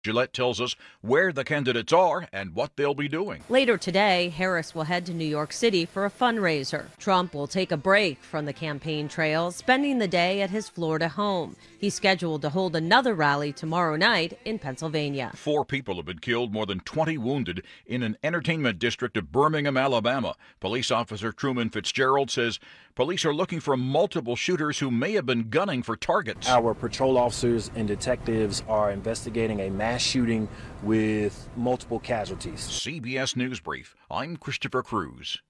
Gillette tells us where the candidates are and what they'll be doing. Later today, Harris will head to New York City for a fundraiser. Trump will take a break from the campaign trail, spending the day at his Florida home. He's scheduled to hold another rally tomorrow night in Pennsylvania. 4 people have been killed, more than 20 wounded in an entertainment district of Birmingham, Alabama. Police officer Truman Fitzgerald says police are looking for multiple shooters who may have been gunning for targets. Our patrol officers and detectives are investigating a mass shooting with multiple casualties. CBS News Brief. I'm Christopher Cruz.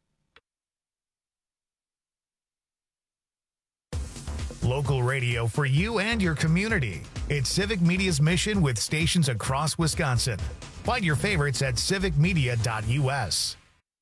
Local radio for you and your community. It's Civic Media's mission with stations across Wisconsin. Find your favorites at civicmedia.us.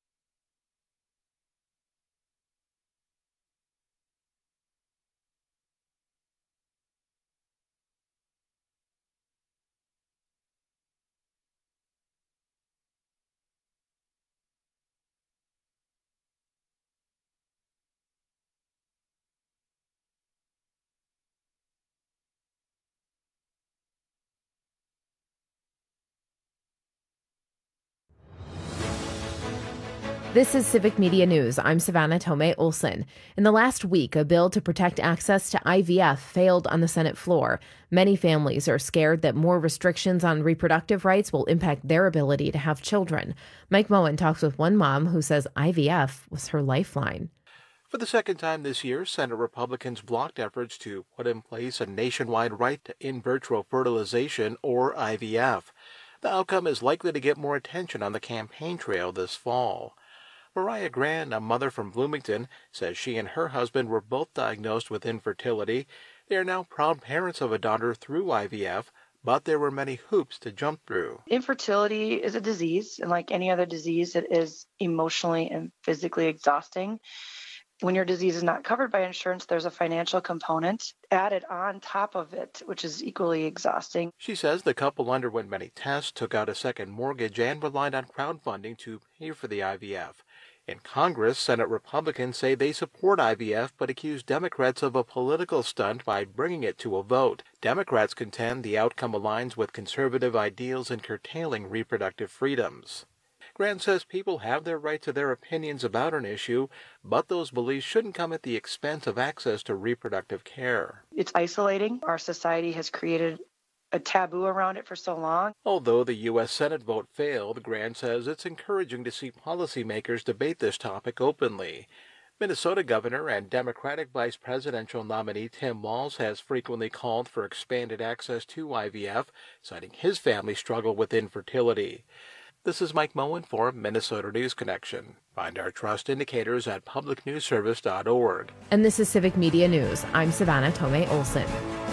This is Civic Media News. I'm Savannah Tomei Olson. In the last week, a bill to protect access to IVF failed on the Senate floor. Many families are scared that more restrictions on reproductive rights will impact their ability to have children. Mike Moen talks with one mom who says IVF was her lifeline. For the second time this year, Senate Republicans blocked efforts to put in place a nationwide right to in vitro fertilization, or IVF. The outcome is likely to get more attention on the campaign trail this fall. Mariah Grand, a mother from Bloomington, says she and her husband were both diagnosed with infertility. They are now proud parents of a daughter through IVF, but there were many hoops to jump through. Infertility is a disease, and like any other disease, it is emotionally and physically exhausting. When your disease is not covered by insurance, there's a financial component added on top of it, which is equally exhausting. She says the couple underwent many tests, took out a second mortgage, and relied on crowdfunding to pay for the IVF. In Congress, Senate Republicans say they support IVF but accuse Democrats of a political stunt by bringing it to a vote. Democrats contend the outcome aligns with conservative ideals in curtailing reproductive freedoms. Grant says people have their right to their opinions about an issue, but those beliefs shouldn't come at the expense of access to reproductive care. It's isolating. Our society has created a taboo around it for so long. Although the U.S. Senate vote failed, Grant says it's encouraging to see policymakers debate this topic openly. Minnesota Governor and Democratic Vice Presidential nominee Tim Walz has frequently called for expanded access to IVF, citing his family's struggle with infertility. This is Mike Moen for Minnesota News Connection. Find our trust indicators at publicnewsservice.org. And this is Civic Media News. I'm Savannah Tomei Olson.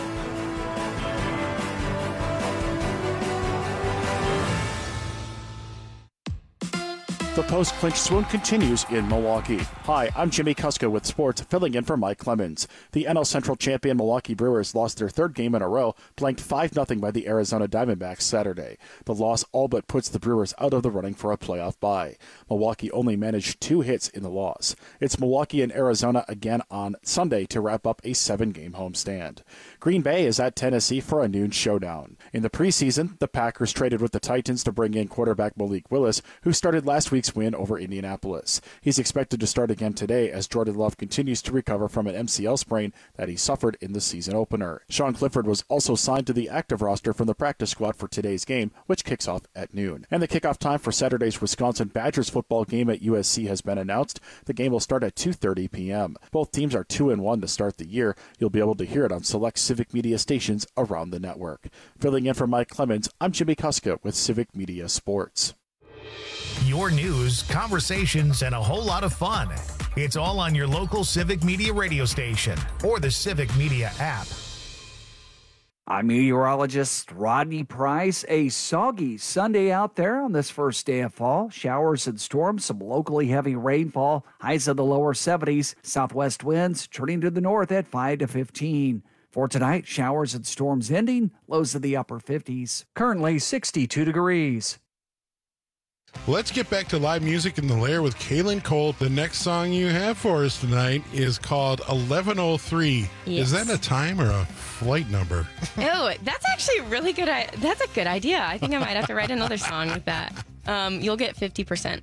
The post-clinch swoon continues in Milwaukee. Hi, I'm Jimmy Kuska with sports, filling in for Mike Clemens. The NL Central champion Milwaukee Brewers lost their third game in a row, blanked 5-0 by the Arizona Diamondbacks Saturday. The loss all but puts the Brewers out of the running for a playoff bye. Milwaukee only managed 2 hits in the loss. It's Milwaukee and Arizona again on Sunday to wrap up a 7-game homestand. Green Bay is at Tennessee for a noon showdown. In the preseason, the Packers traded with the Titans to bring in quarterback Malik Willis, who started last week's win over Indianapolis. He's expected to start again today as Jordan Love continues to recover from an MCL sprain that he suffered in the season opener. Sean Clifford was also signed to the active roster from the practice squad for today's game, which kicks off at noon. And the kickoff time for Saturday's Wisconsin Badgers football game at USC has been announced. The game will start at 2:30 p.m. Both teams are 2-1 to start the year. You'll be able to hear it on select Civic Media stations around the network. Filling in for Mike Clemens, I'm Jimmy Kuska with Civic Media Sports. Your news, conversations, and a whole lot of fun. It's all on your local Civic Media radio station or the Civic Media app. I'm meteorologist Rodney Price. A soggy Sunday out there on this first day of fall. Showers and storms, some locally heavy rainfall, highs in the lower 70s, southwest winds turning to the north at 5 to 15. For tonight, showers and storms ending, lows in the upper 50s. Currently 62 degrees. Let's get back to live music in the Lair with Kaylin Cole. The next song you have for us tonight is called 1103. Yes. Is that a time or a flight number? Oh, that's actually really good. That's a good idea. I think I might have to write another song with that. You'll get 50%.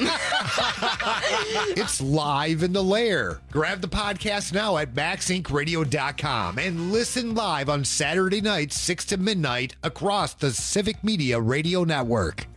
It's live in the Lair. Grab the podcast now at MaxIncRadio.com and listen live on Saturday nights, 6 to midnight, across the Civic Media Radio Network.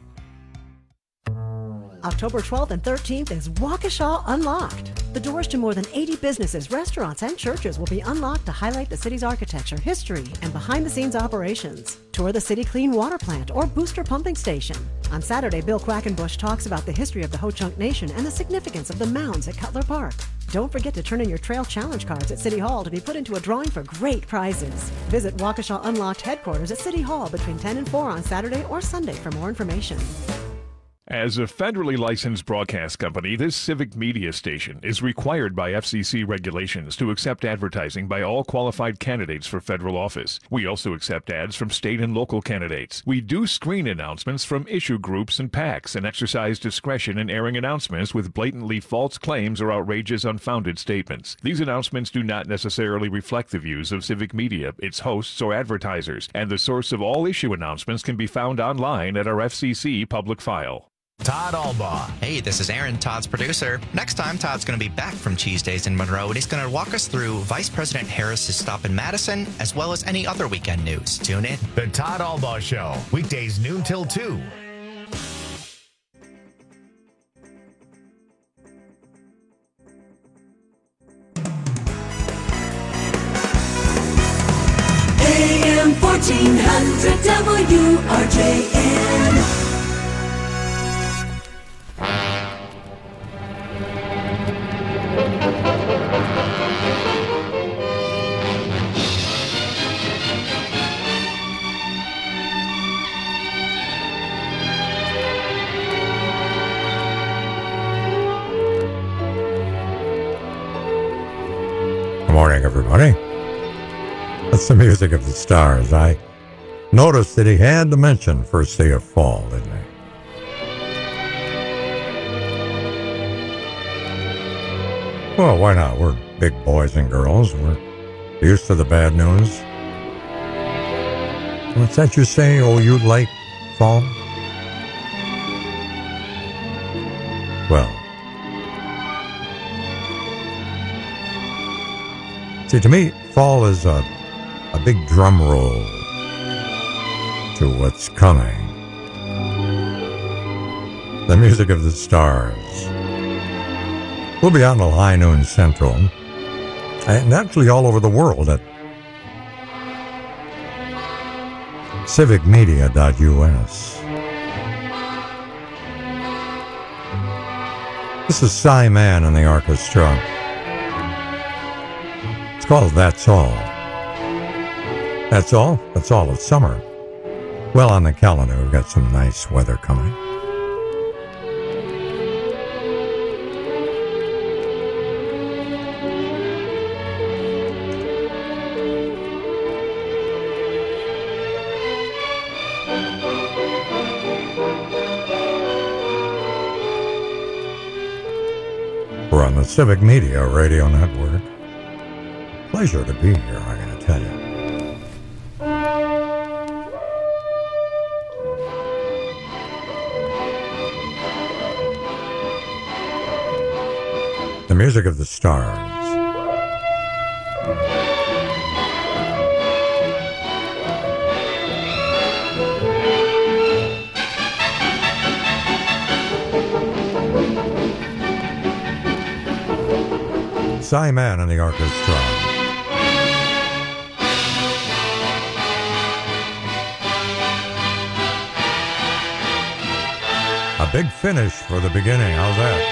October 12th and 13th is Waukesha Unlocked. The doors to more than 80 businesses, restaurants, and churches will be unlocked to highlight the city's architecture, history, and behind-the-scenes operations. Tour the city clean water plant or booster pumping station. On Saturday, Bill Quackenbush talks about the history of the Ho-Chunk Nation and the significance of the mounds at Cutler Park. Don't forget to turn in your Trail Challenge cards at City Hall to be put into a drawing for great prizes. Visit Waukesha Unlocked headquarters at City Hall between 10 and 4 on Saturday or Sunday for more information. As a federally licensed broadcast company, this Civic Media station is required by FCC regulations to accept advertising by all qualified candidates for federal office. We also accept ads from state and local candidates. We do screen announcements from issue groups and PACs and exercise discretion in airing announcements with blatantly false claims or outrageous, unfounded statements. These announcements do not necessarily reflect the views of Civic Media, its hosts, or advertisers, and the source of all issue announcements can be found online at our FCC public file. Todd Albaugh. Hey, this is Aaron, Todd's producer. Next time, Todd's going to be back from Cheese Days in Monroe, and he's going to walk us through Vice President Harris's stop in Madison, as well as any other weekend news. Tune in. The Todd Albaugh Show, weekdays noon till 2. AM 1400 WRJN. Good morning, everybody. That's the music of the stars. I noticed that he had to mention first day of fall, didn't he? Well, why not? We're big boys and girls. We're used to the bad news. What's that you say? Oh, you like fall? Well, see, to me, fall is a big drum roll to what's coming. The music of the stars. We'll be out until high noon central, and actually all over the world at civicmedia.us. This is Cy Mann and the orchestra. It's called That's All. That's all? That's all. It's summer. Well, on the calendar, we've got some nice weather coming. We're on the Civic Media Radio Network. Pleasure to be here, I gotta tell you. The music of the stars. Cy Mann and the orchestra. A big finish for the beginning. How's that?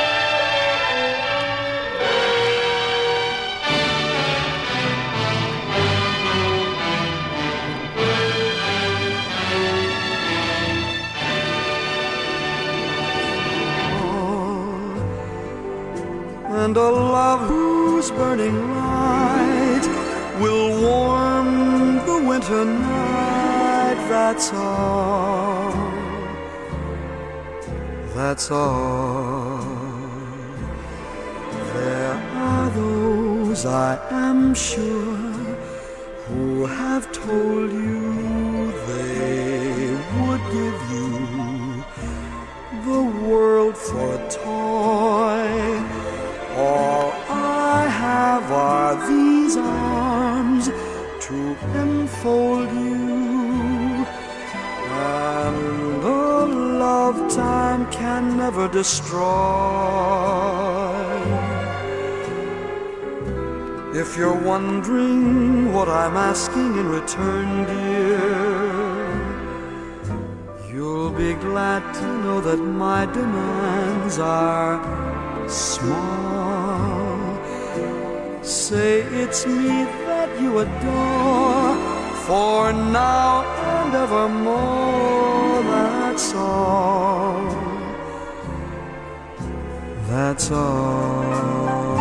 And a love whose burning light will warm the winter night, that's all. that's all. There are those, I am sure, who have told you they would give you the world for a toy. All I have are these arms to enfold you, and a love time can never destroy. If you're wondering what I'm asking in return, dear, you'll be glad to know that my demands are small. Say it's me that you adore, for now and evermore, that's all. That's all.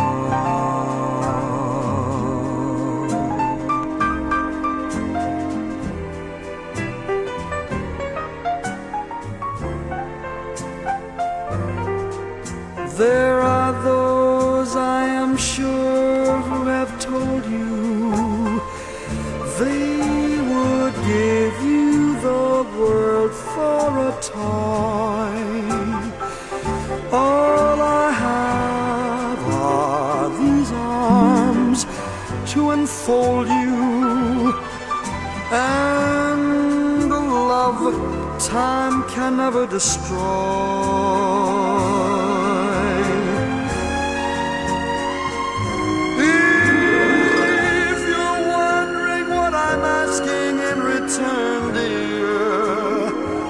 There are those, I am sure, who have told you they would give you the world for a toy. All I have are these arms to enfold you, and a love time can never destroy. Turn, dear,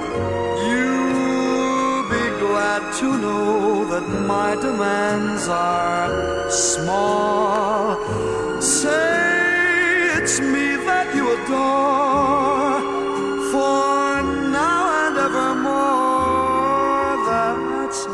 you'll be glad to know that my demands are small. Say it's me that you adore, for now and evermore, that's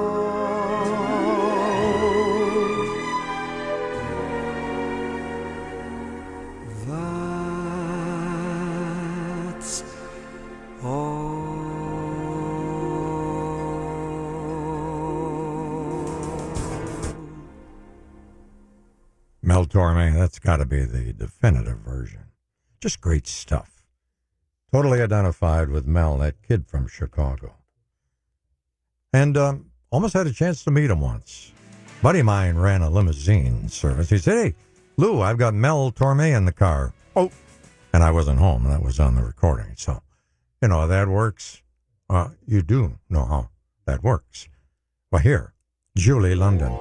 Mel Torme, that's got to be the definitive version. Just great stuff. Totally identified with Mel, that kid from Chicago. And almost had a chance to meet him once. A buddy of mine ran a limousine service. He said, "Hey, Lou, I've got Mel Torme in the car." Oh, and I wasn't home. That was on the recording. So, you know, that works. You do know how that works. Well, here, Julie London.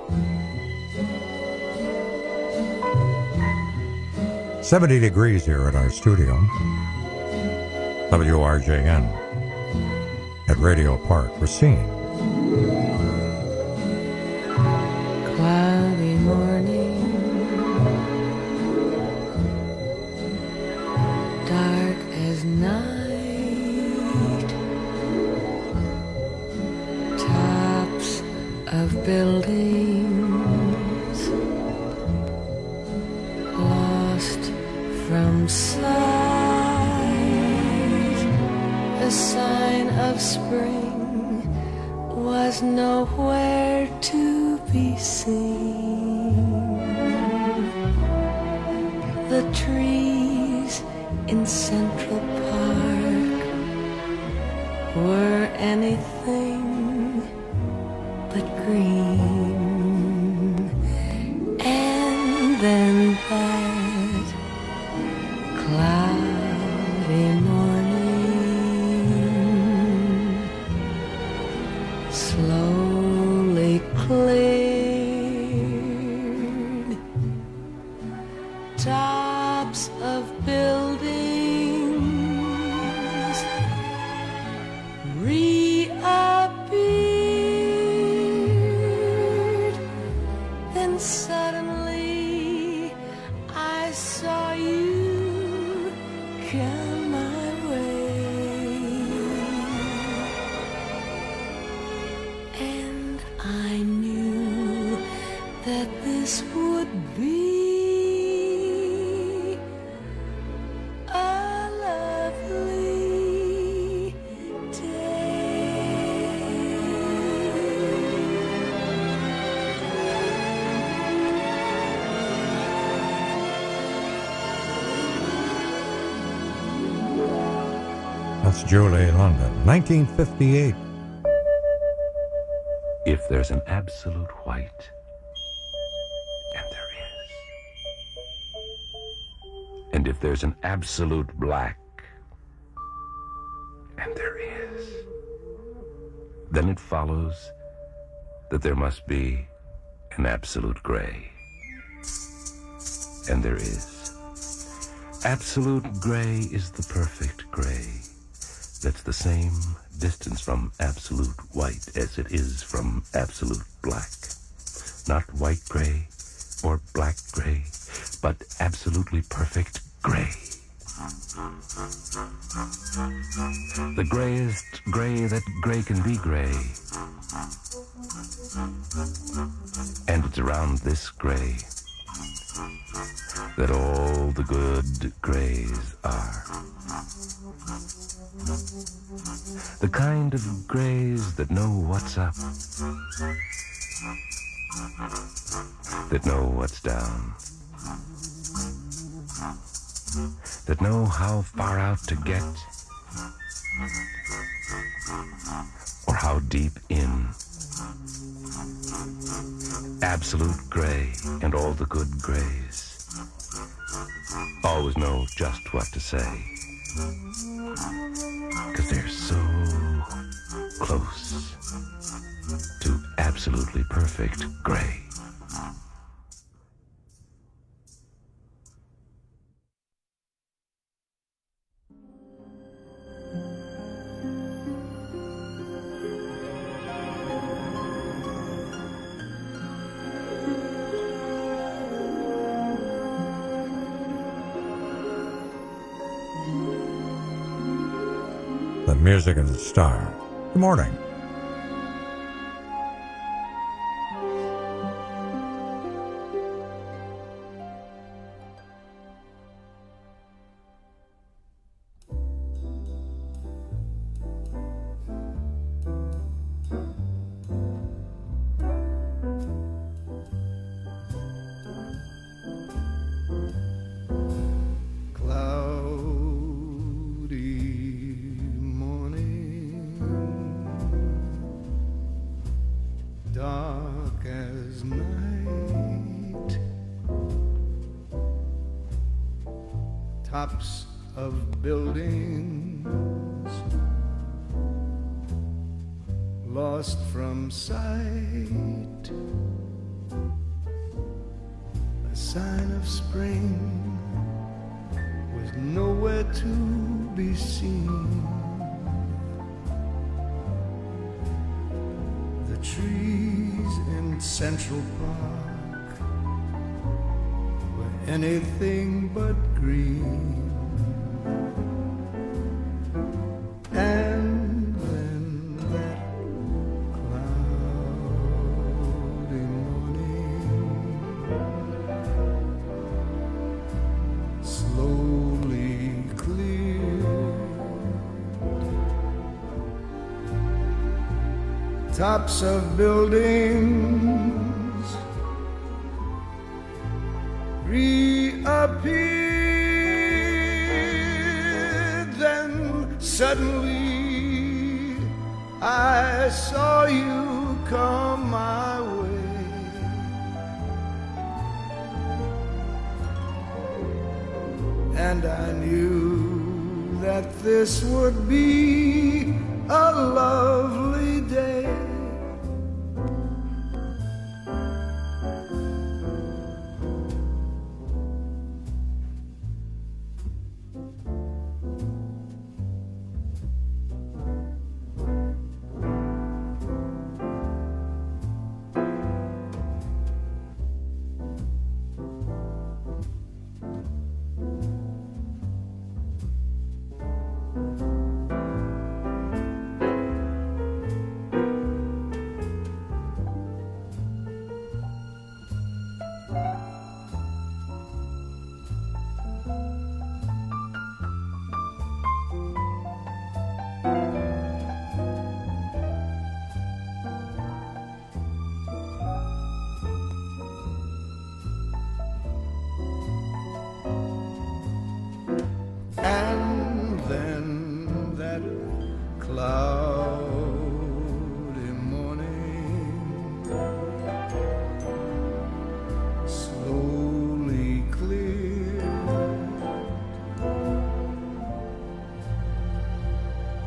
70 degrees here at our studio. WRJN at Radio Park, Racine. Cloudy morning, dark as night, tops of buildings lost from sight. The sign of spring was nowhere to be seen. The trees in Central Park were anything but green. And then that cloudy morning slowly cleared. Tops of buildings reappeared. Then suddenly I saw you come my way, and I knew that this would be a lovely day. It's Julie London, 1958. If there's an absolute white, and there is, and if there's an absolute black, and there is, then it follows that there must be an absolute gray. And there is. Absolute gray is the perfect gray. That's the same distance from absolute white as it is from absolute black. Not white gray or black gray, but absolutely perfect gray. The grayest gray that gray can be gray. And it's around this gray that all the good grays are. The kind of grays that know what's up, that know what's down, that know how far out to get, or how deep in. Absolute gray and all the good grays always know just what to say, 'cause they're so close to absolutely perfect gray. The music of the star. Good morning. Tops of buildings lost from sight, a sign of spring was nowhere to be seen. The trees in Central Park were anything but green. And then that cloudy morning slowly cleared. Tops of buildings reappeared. Then suddenly I saw you come my way. And I knew that this would be a lovely day.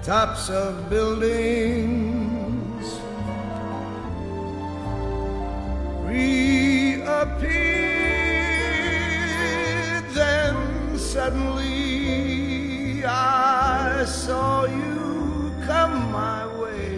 tops of buildings reappeared. Then suddenly I saw you come my way.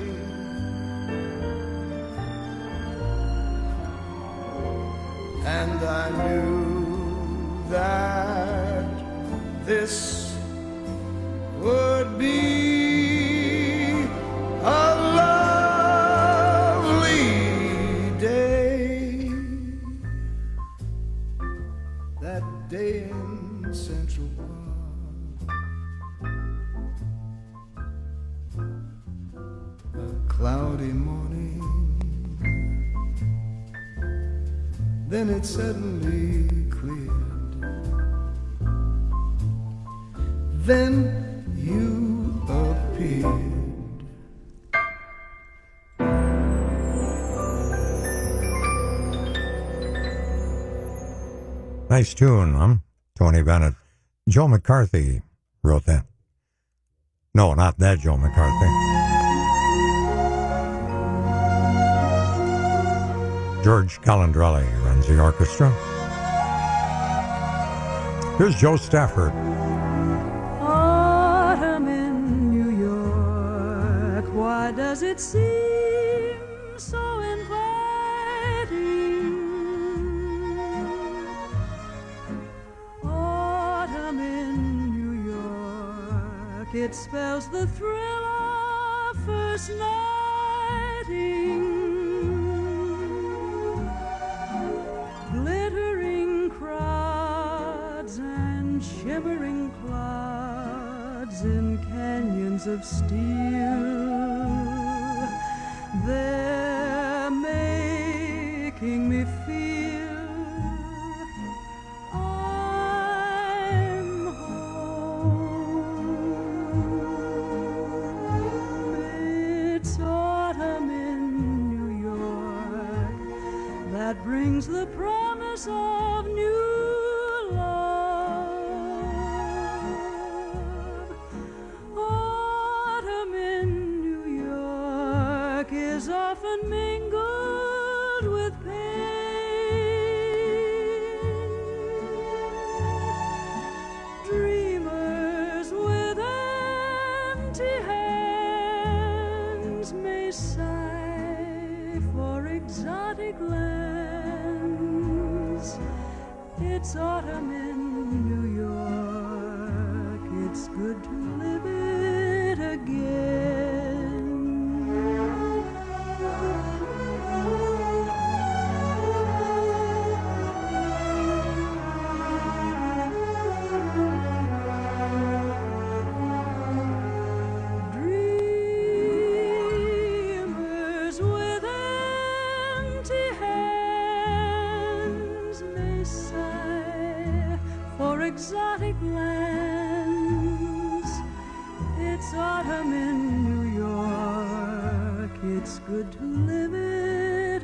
And I knew that this would be a lovely day. That day in Central Park, a cloudy morning, then it suddenly cleared. Then you appeared. Nice tune, Tony Bennett. Joe McCarthy wrote that. No, not that Joe McCarthy. George Calandrelli runs the orchestra. Here's Joe Stafford. Autumn in New York, why does it seem so inviting? Autumn in New York, it spells the thrill of first nighting. Glittering crowds and shimmering clouds in canyons of steel, they're making me feel I'm home. It's autumn in New York that brings the promise of new love. Autumn in New York is often mingled with pain. Dreamers with empty hands may sigh for exotic lands. It's autumn in New York, it's good to live it again. Dreamers with empty hands may sigh for exotic lands. It's autumn in New York, it's good to live it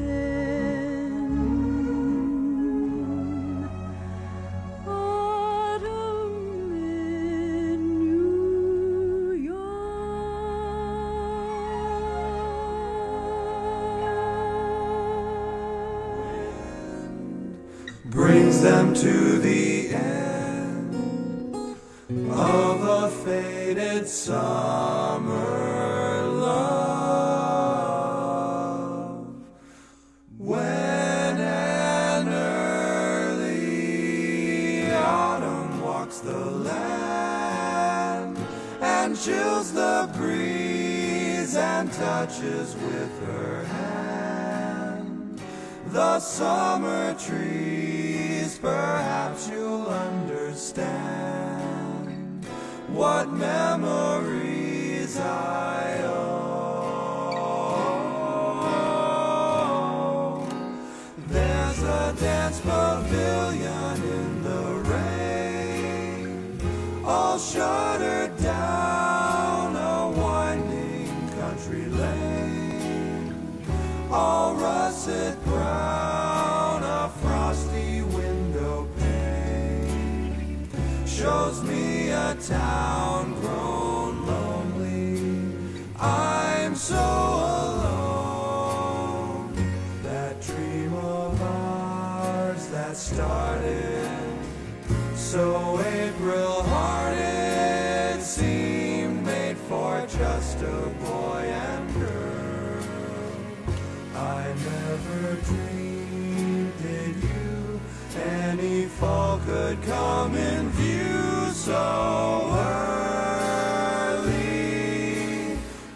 again. Autumn in New brings them to the end of a faded summer love. When an early autumn walks the land and chills the breeze and touches with her hand the summer trees, perhaps you'll understand what memories I owe. There's a dance pavilion in the rain, all shuttered down a winding country lane, all russet brown, a frosty window pane shows me a town grown lonely so alone. That dream of ours that started so April-hearted seemed made for just a boy and girl. I never dreamed, did you, any fall could come in view so early,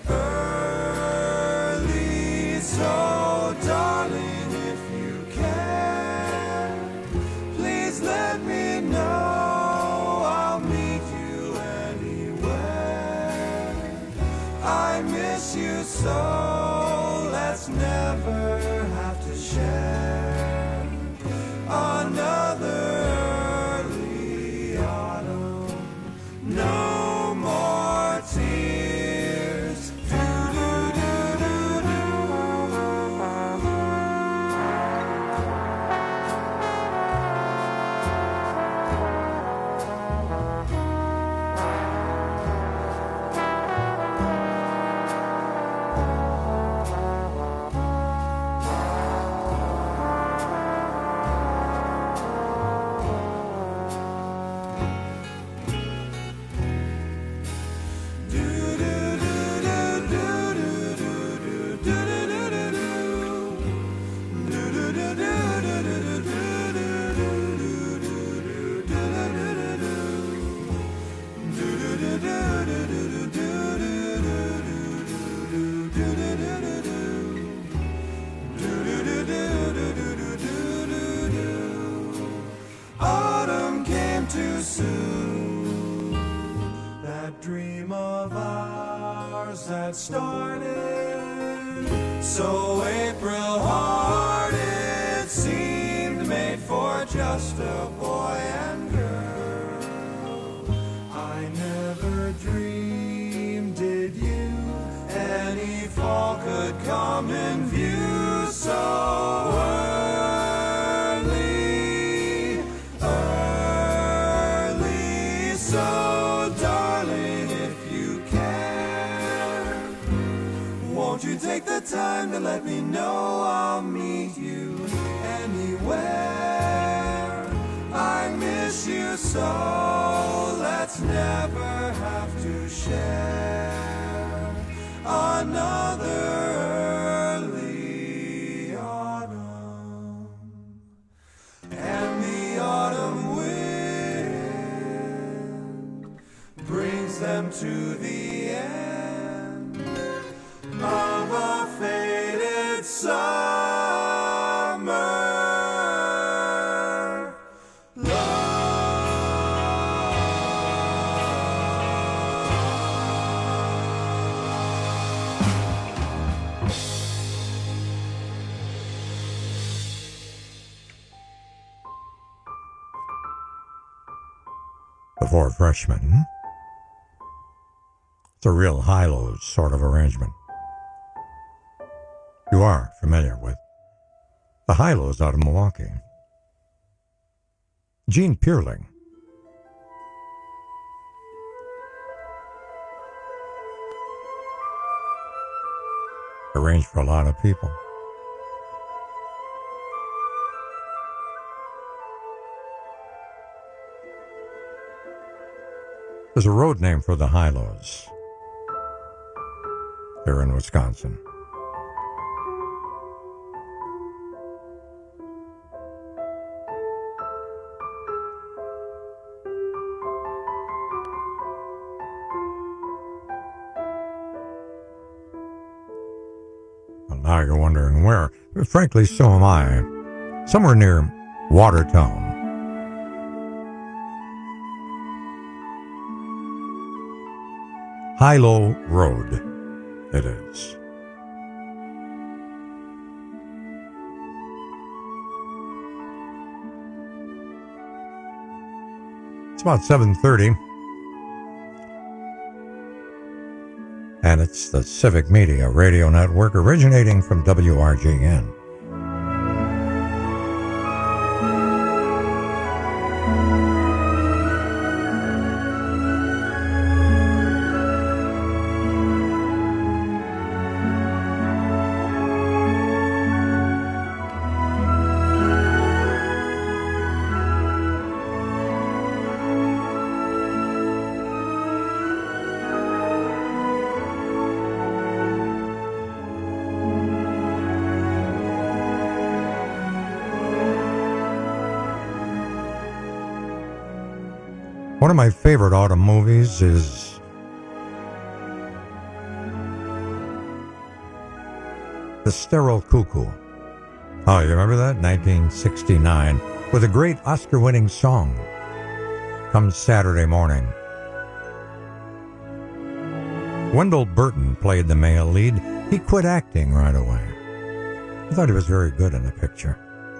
early. So darling, if you can, please let me know. I'll meet you anywhere. I miss you so, let's never have to share another early autumn. No more tears. Autumn came too soon. That dream of ours that started so April-hearted seemed made for just a boy and girl. I never dreamed, did you, any fall could come in view so early, early. So darling, if you can, won't you take the time to let me know? I'll meet you anywhere. I miss you so, let's never have to share another early autumn. And the autumn wind brings them to the end of a faded summer For freshmen. It's a real high-lows sort of arrangement. You are familiar with the High-Lows out of Milwaukee. Gene Peerling. Arranged for a lot of people. There's a road name for the High-Lows here in Wisconsin. Well, now you're wondering where. Frankly, so am I. Somewhere near Watertown. High-Low Road, it is. It's about 7:30, and it's the Civic Media Radio Network originating from WRGN. One of my favorite autumn movies is The Sterile Cuckoo. Oh, you remember that? 1969. With a great Oscar-winning song. Comes Saturday morning. Wendell Burton played the male lead. He quit acting right away. I thought he was very good in the picture.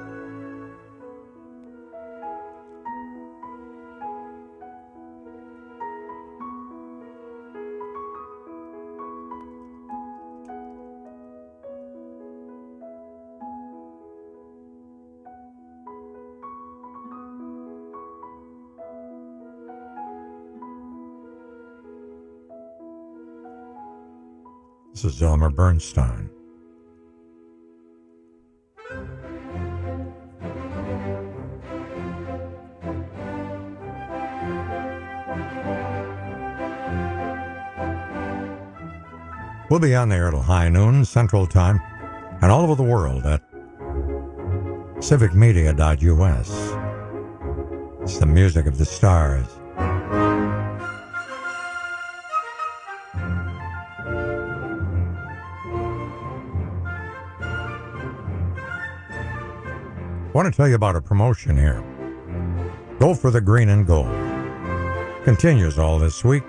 This is Elmer Bernstein. We'll be on the air till high noon Central Time and all over the world at civicmedia.us. It's the music of the stars. I want to tell you about a promotion here. Go for the green and gold. Continues all this week.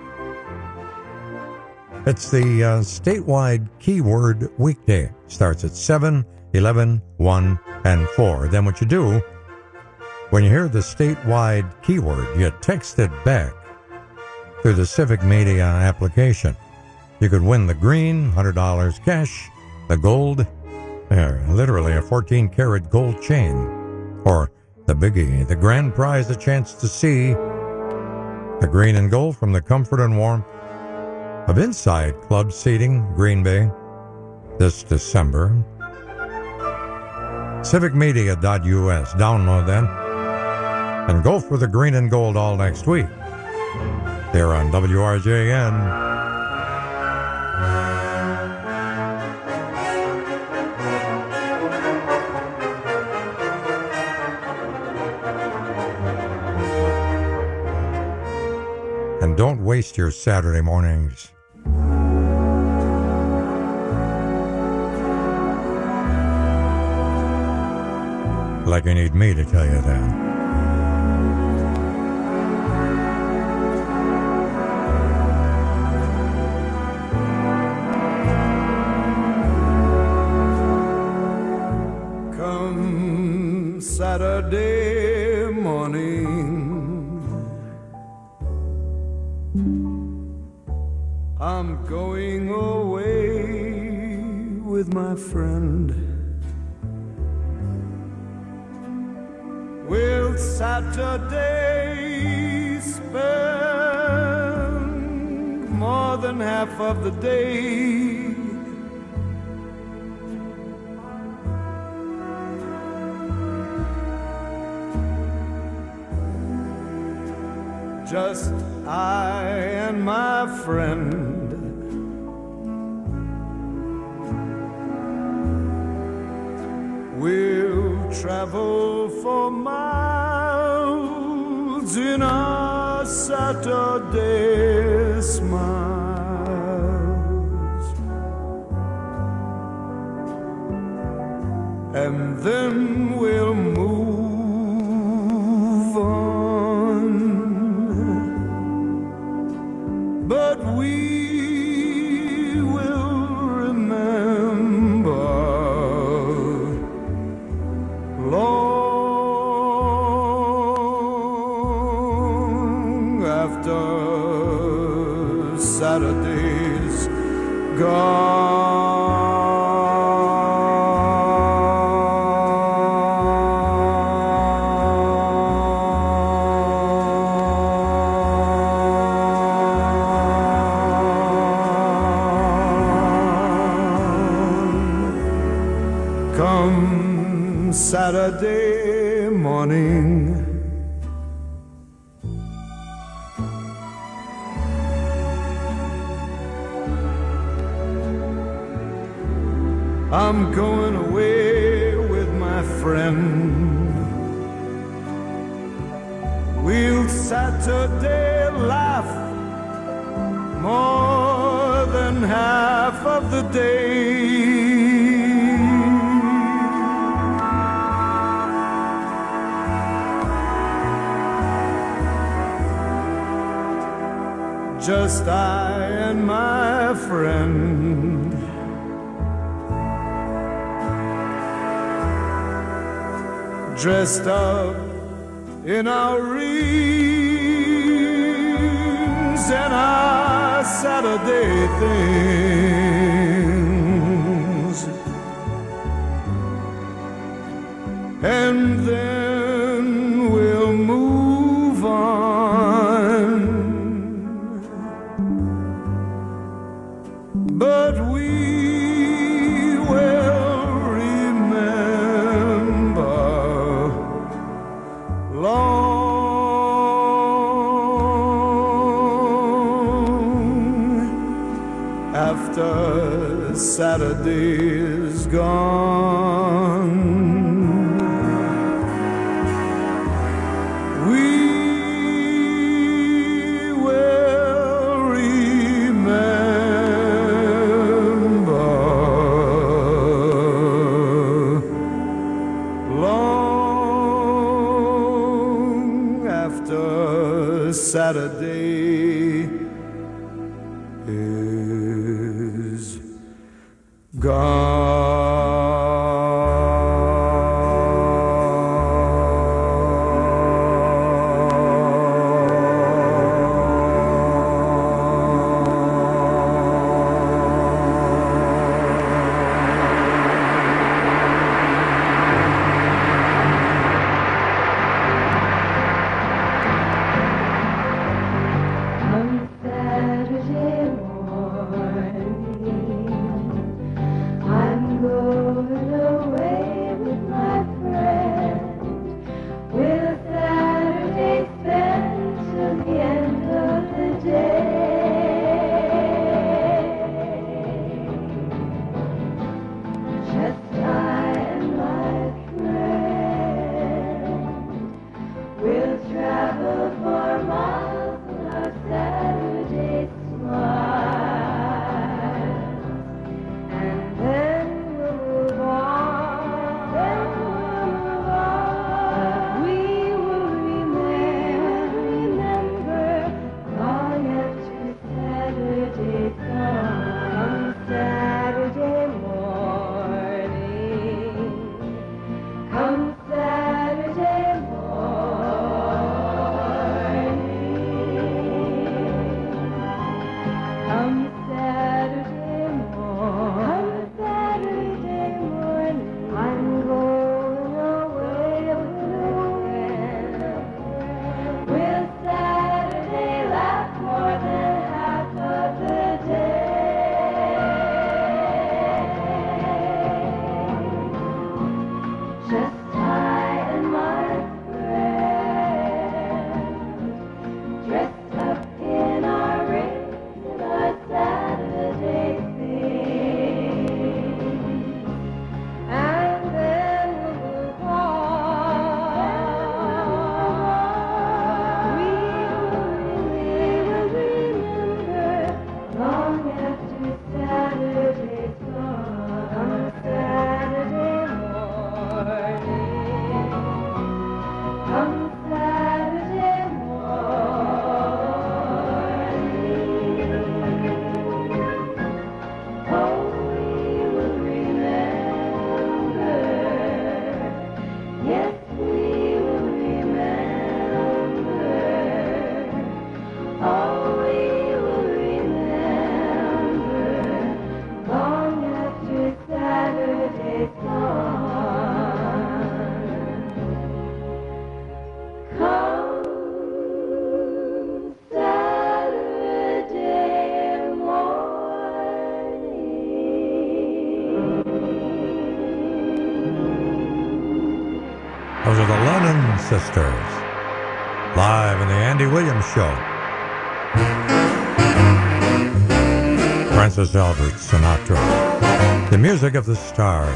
It's the statewide keyword weekday. Starts at 7, 11, 1, and 4. Then what you do, when you hear the statewide keyword, you text it back through the Civic Media application. You could win the green, $100 cash, the gold, literally a 14-karat gold chain. Or the biggie, the grand prize, a chance to see the green and gold from the comfort and warmth of Inside Club Seating, Green Bay, this December. Civicmedia.us. Download that and go for the green and gold all next week. They're on WRJN. And don't waste your Saturday mornings. Like you need me to tell you that. Come Saturday morning, I'm going away with my friend. Will Saturday spend more than half of the day? Just I and my friend. We'll travel for miles in our Saturday smiles, and then we'll move on, but we will remember long after Saturday's gone. Come Saturday morning, I'm going away with my friend. We'll Saturday laugh more than half of the day. Just I and my friend, dressed up in our rings and our Saturday things, and then we'll move on. But we will remember long after Saturday's gone. Saturday is gone. Those are the Lennon Sisters, live in the Andy Williams Show. Francis Albert Sinatra, the music of the stars.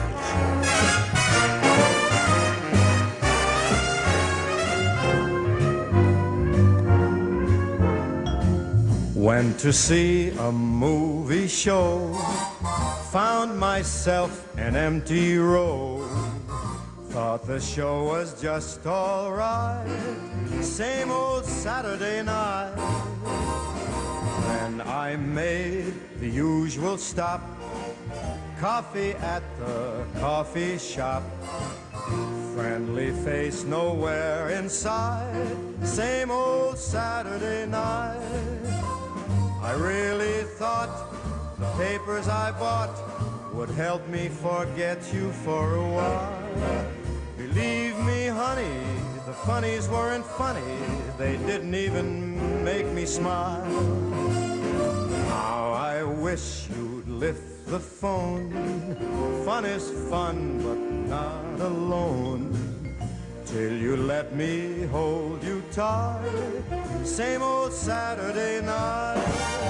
Went to see a movie show, found myself an empty row. Thought the show was just alright, same old Saturday night. Then I made the usual stop, coffee at the coffee shop. Friendly face nowhere inside, same old Saturday night. I really thought the papers I bought would help me forget you for a while. Believe me, honey, the funnies weren't funny. They didn't even make me smile. Now I wish you'd lift the phone. Fun is fun, but not alone. Till you let me hold you tight. Same old Saturday night.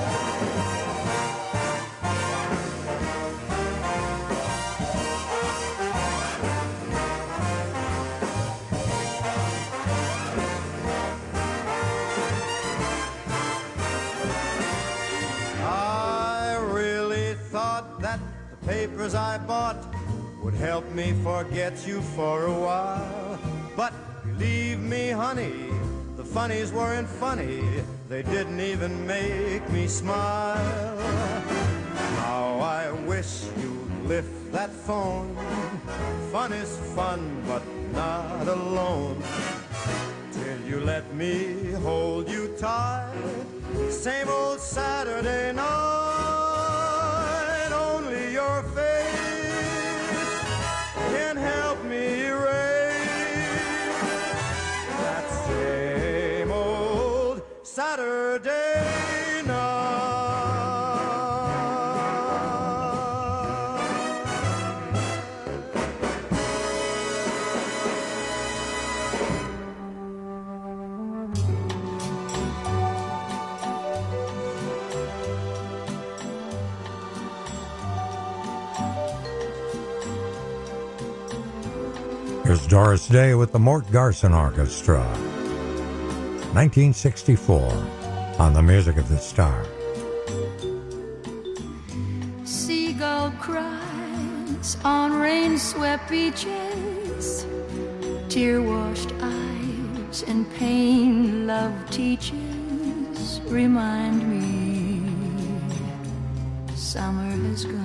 Papers I bought would help me forget you for a while. But believe me, honey, the funnies weren't funny. They didn't even make me smile. How I wish you'd lift that phone. Fun is fun, but not alone. Till you let me hold you tight. Same old Saturday night. Your face can help me erase that same old Saturday Here's Doris Day with the Mort Garson Orchestra. 1964 on the Music of the Star. Seagull cries on rain-swept beaches, tear-washed eyes and pain love teaches remind me summer has gone.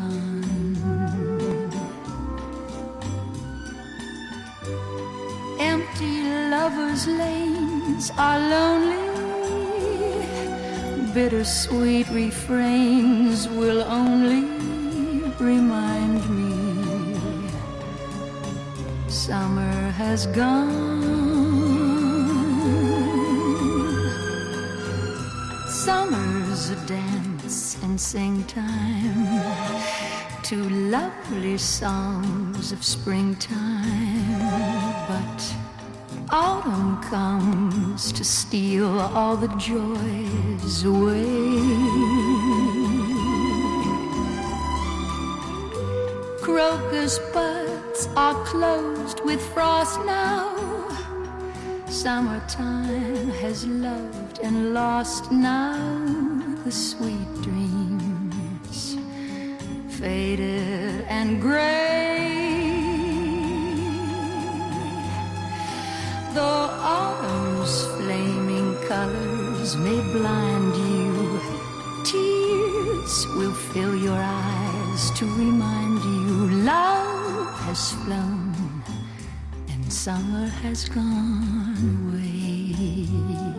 Empty lovers' lanes are lonely. Bittersweet refrains will only remind me summer has gone. Summer's a dance and sing time to lovely songs of springtime, but autumn comes to steal all the joys away. Crocus buds are closed with frost now. Summertime has loved and lost now the sweet dreams, faded and gray. Though autumn's flaming colors may blind you, tears will fill your eyes to remind you love has flown and summer has gone away.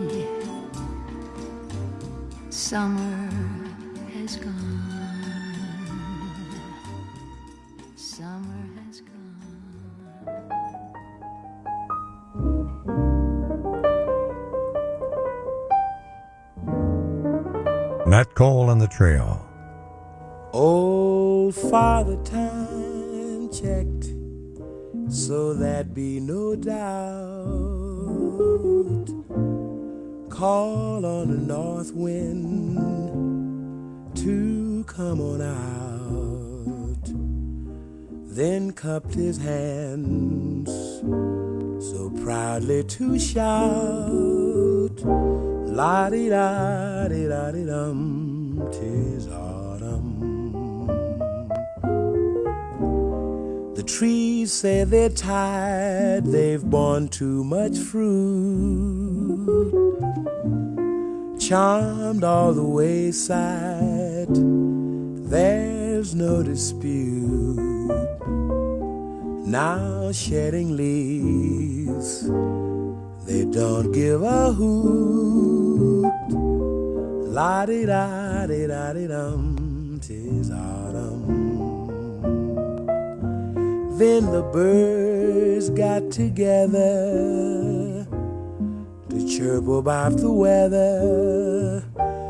Summer has gone. Summer has gone. Nat Cole and the Trio. Old Father Time checked, so there'd be no doubt. Call on the north wind to come on out. Then cupped his hands so proudly to shout, La-di-da-di-da-di-dum, 'tis autumn. The trees say they're tired, they've borne too much fruit. Charmed all the wayside, there's no dispute. Now shedding leaves, they don't give a hoot. La-di-da-di-da-di-dum, 'tis autumn. Then the birds got together to chirp about the weather.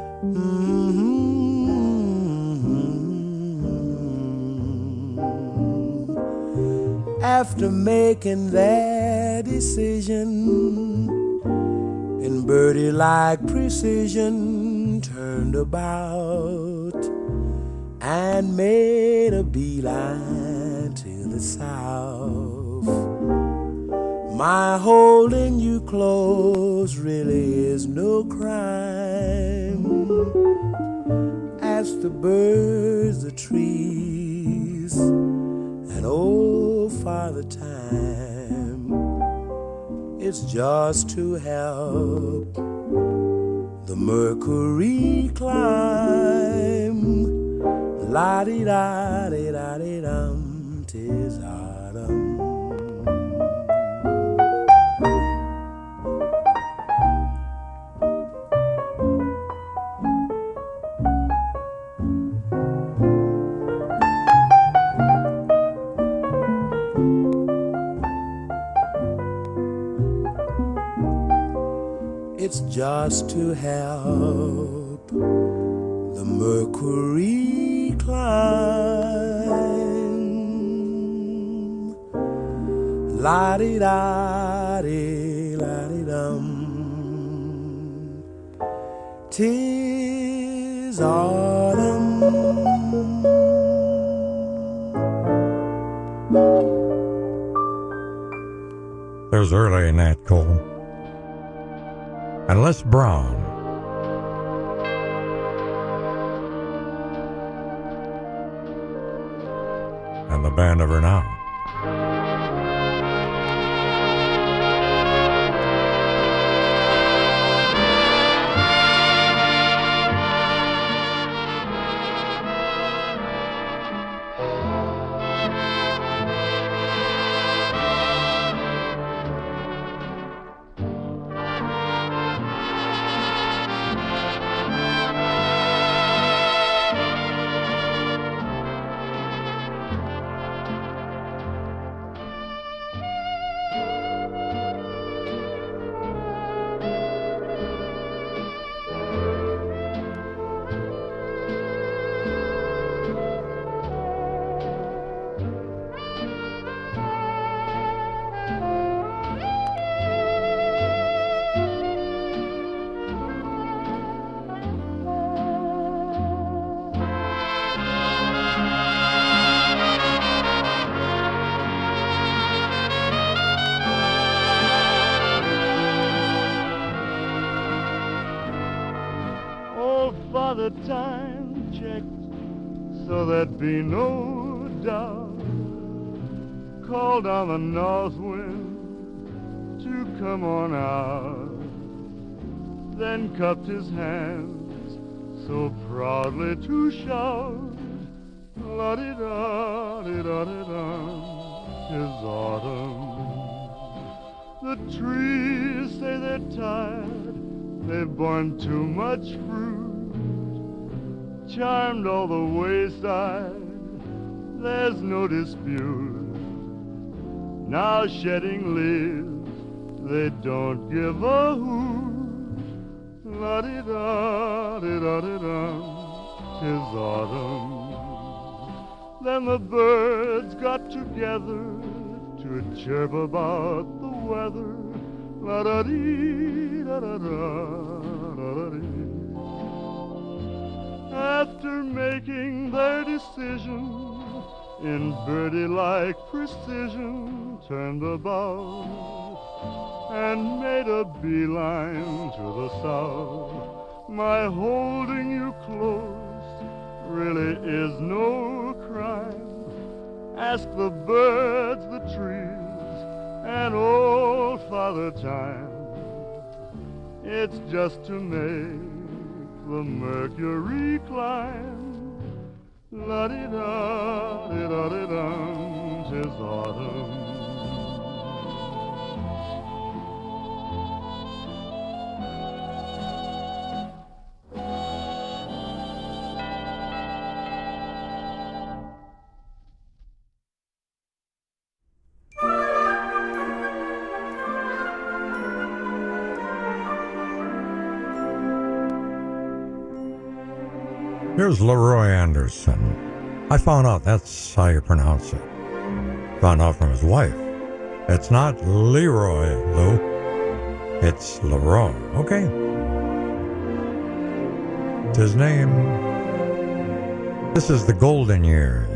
After making their decision, in birdie-like precision, turned about and made a beeline to the south. My holding you close really is no crime. Ask the birds, the trees, and oh, Father Time, it's just to help the mercury climb. La-di-da-di-da-di-dum, 'tis autumn. It's just to help the mercury climb. La-di-da-di-la-di-dum, 'tis autumn. There's early Nat Cole and Les Brown. And the band of renown. Father Time checked so there'd be no doubt. Called on the north wind to come on out. Then cupped his hands so proudly to shout, la-di-da-di-da-di-da, 'tis autumn. The trees say they're tired, they've borne too much fruit. Charmed all the wayside, there's no dispute. Now shedding leaves, they don't give a hoot. La-di-da-di-da-di-da, 'tis autumn. Then the birds got together to chirp about the weather. La-da-dee-da-da-da-da-da-dee. After making their decision, in birdie-like precision, turned about and made a beeline to the south. My holding you close really is no crime. Ask the birds, the trees, and old Father Time. It's just to make the mercury climb. La-di-da, di-da-di-dum, 'tis autumn. Here's Leroy Anderson. I found out that's how you pronounce it. Found out from his wife. It's not Leroy, Lou. It's Leroy, okay? It's his name. This is the Golden Years.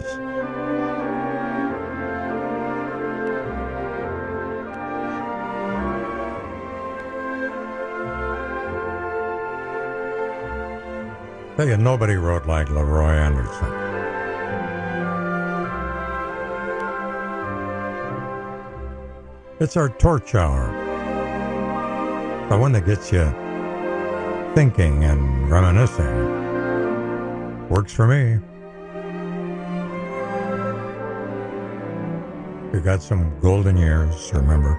Tell you, nobody wrote like Leroy Anderson. It's our torch hour. The one that gets you thinking and reminiscing. Works for me. You got some golden years, remember?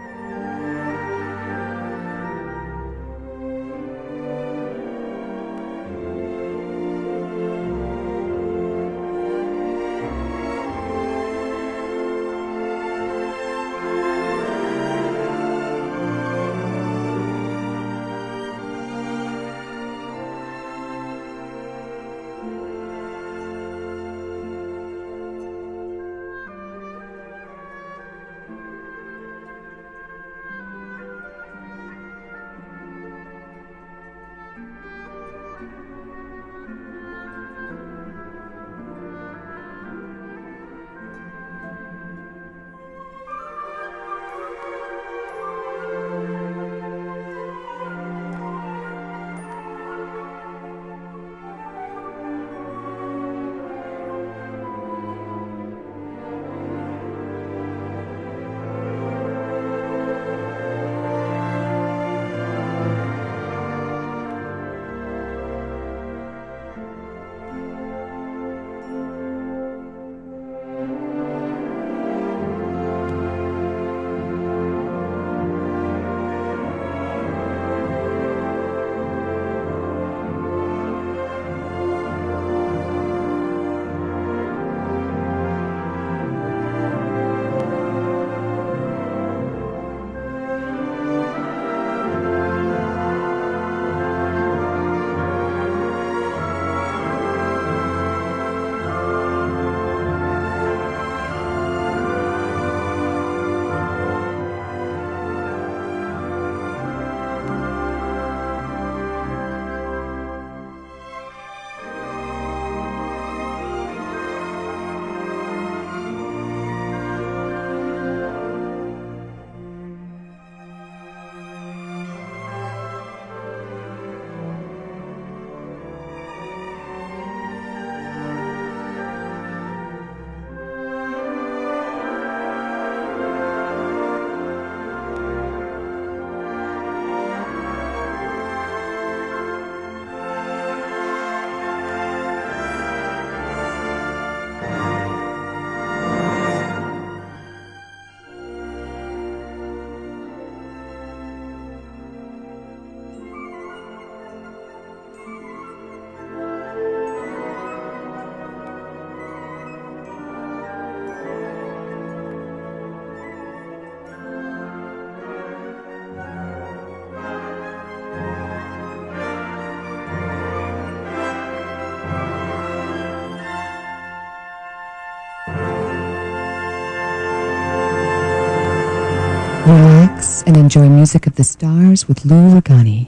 Relax and enjoy Music of the Stars with Lou Regani.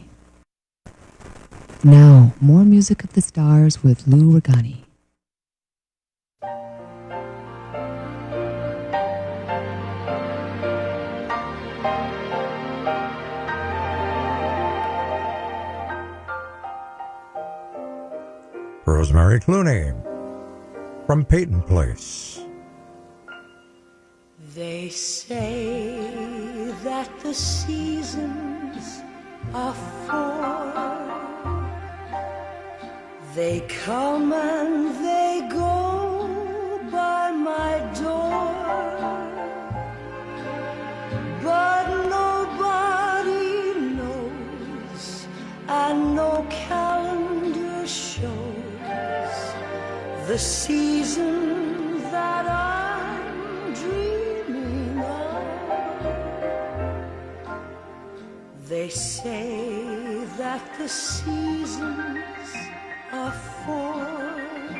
Now, more Music of the Stars with Lou Regani. Rosemary Clooney from Peyton Place. They say that the seasons are four. They come and they go by my door. But nobody knows, and no calendar shows the season that I'm dreaming of. They say that the seasons are four,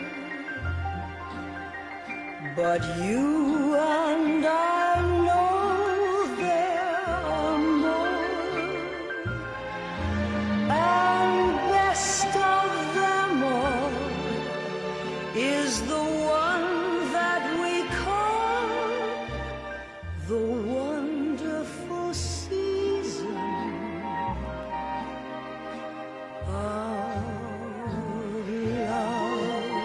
but you and I know there are more, and best of them all is the one that we call the wonderful season of love.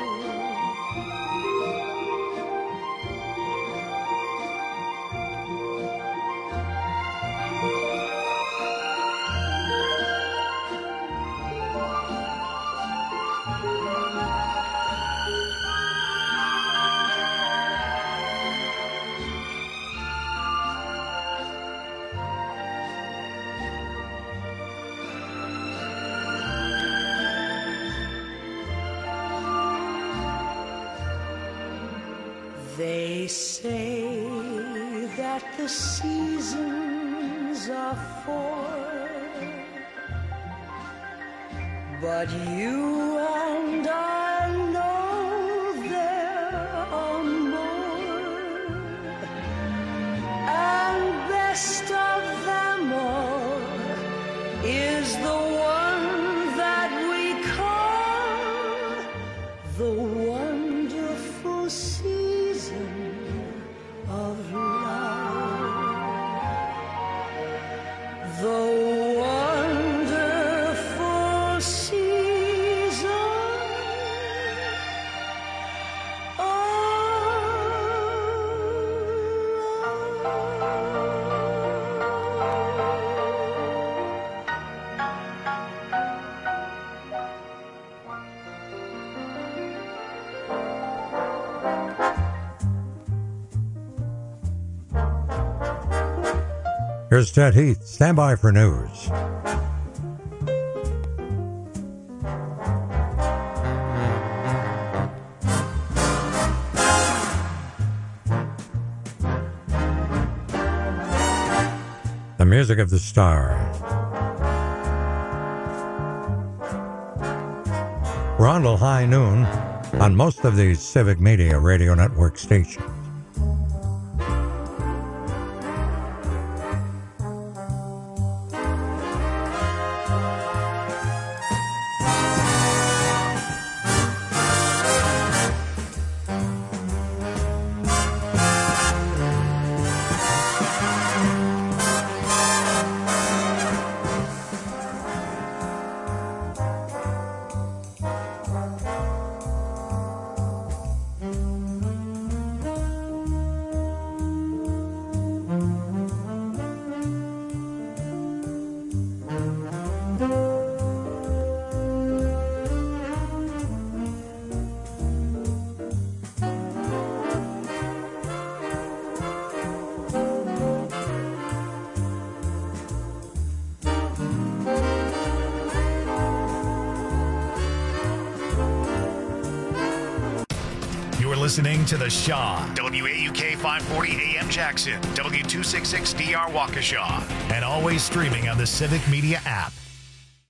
They say that the seasons are four, but you and I know there are more, and best of them all is the one that we call the wonderful season of love. The wonderful season Here's Ted Heath. Stand by for news. The music of the stars. We're on till high noon on most of these Civic Media Radio Network stations. Listening to The Shaw, WAUK 540 AM Jackson, W266DR Waukesha, and always streaming on the Civic Media app.